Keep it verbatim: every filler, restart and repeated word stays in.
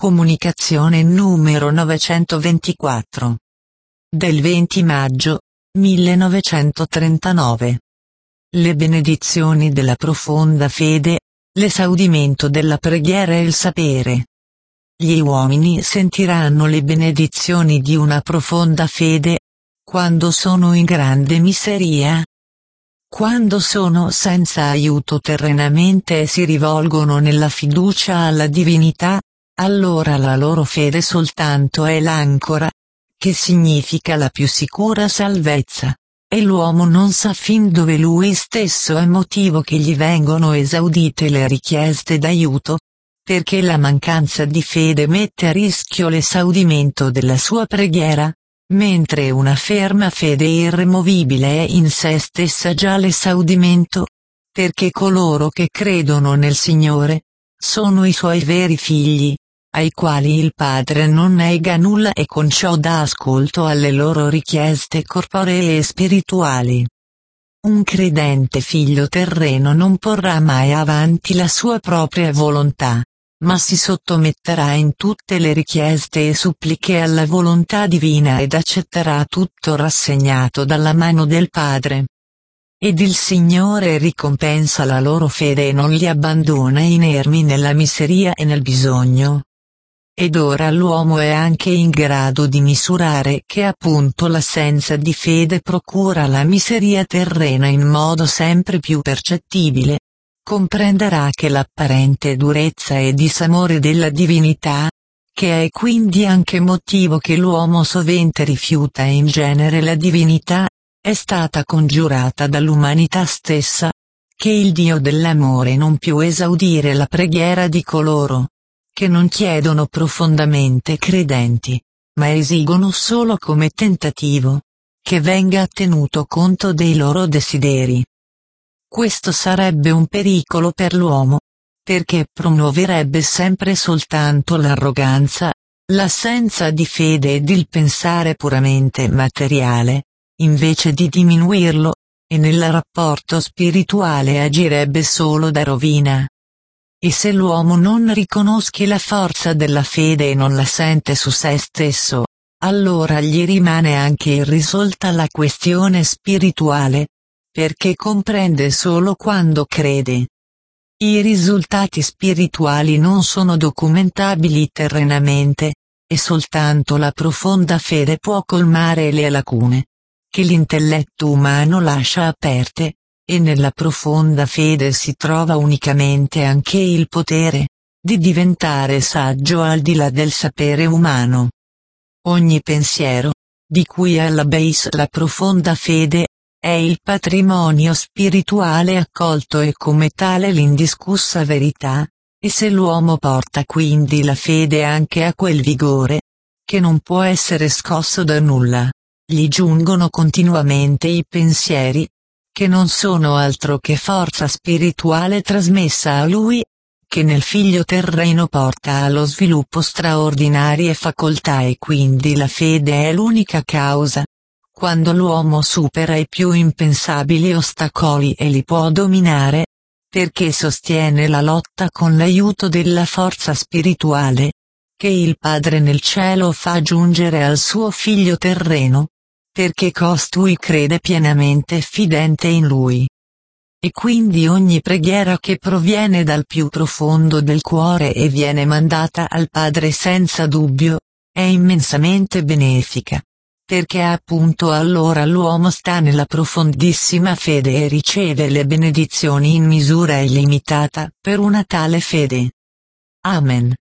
Comunicazione numero novecentoventiquattro. Del venti maggio, millenovecentotrentanove. Le benedizioni della profonda fede, l'esaudimento della preghiera e il sapere. Gli uomini sentiranno le benedizioni di una profonda fede, quando sono in grande miseria. Quando sono senza aiuto terrenamente e si rivolgono nella fiducia alla divinità, allora la loro fede soltanto è l'ancora, che significa la più sicura salvezza, e l'uomo non sa fin dove lui stesso è motivo che gli vengono esaudite le richieste d'aiuto, perché la mancanza di fede mette a rischio l'esaudimento della sua preghiera, mentre una ferma fede irremovibile è in sé stessa già l'esaudimento, perché coloro che credono nel Signore sono i suoi veri figli, ai quali il Padre non nega nulla e con ciò dà ascolto alle loro richieste corporee e spirituali. Un credente figlio terreno non porrà mai avanti la sua propria volontà, ma si sottometterà in tutte le richieste e suppliche alla volontà divina ed accetterà tutto rassegnato dalla mano del Padre. Ed il Signore ricompensa la loro fede e non li abbandona inermi nella miseria e nel bisogno. Ed ora l'uomo è anche in grado di misurare che appunto l'assenza di fede procura la miseria terrena in modo sempre più percettibile. Comprenderà che l'apparente durezza e disamore della divinità, che è quindi anche motivo che l'uomo sovente rifiuta in genere la divinità, è stata congiurata dall'umanità stessa, che il Dio dell'amore non più esaudire la preghiera di coloro che non chiedono profondamente credenti, ma esigono solo come tentativo, che venga tenuto conto dei loro desideri. Questo sarebbe un pericolo per l'uomo, perché promuoverebbe sempre soltanto l'arroganza, l'assenza di fede ed il pensare puramente materiale, invece di diminuirlo, e nel rapporto spirituale agirebbe solo da rovina. E se l'uomo non riconosce la forza della fede e non la sente su se stesso, allora gli rimane anche irrisolta la questione spirituale, perché comprende solo quando crede. I risultati spirituali non sono documentabili terrenamente, e soltanto la profonda fede può colmare le lacune che l'intelletto umano lascia aperte, e nella profonda fede si trova unicamente anche il potere di diventare saggio al di là del sapere umano. Ogni pensiero, di cui è alla base la profonda fede, è il patrimonio spirituale accolto e come tale l'indiscussa verità, e se l'uomo porta quindi la fede anche a quel vigore, che non può essere scosso da nulla, gli giungono continuamente i pensieri, che non sono altro che forza spirituale trasmessa a lui, che nel figlio terreno porta allo sviluppo straordinarie facoltà e quindi la fede è l'unica causa. Quando l'uomo supera i più impensabili ostacoli e li può dominare, perché sostiene la lotta con l'aiuto della forza spirituale, che il Padre nel cielo fa giungere al suo figlio terreno, perché costui crede pienamente e fidente in lui. E quindi ogni preghiera che proviene dal più profondo del cuore e viene mandata al Padre senza dubbio, è immensamente benefica, perché appunto allora l'uomo sta nella profondissima fede e riceve le benedizioni in misura illimitata per una tale fede. Amen.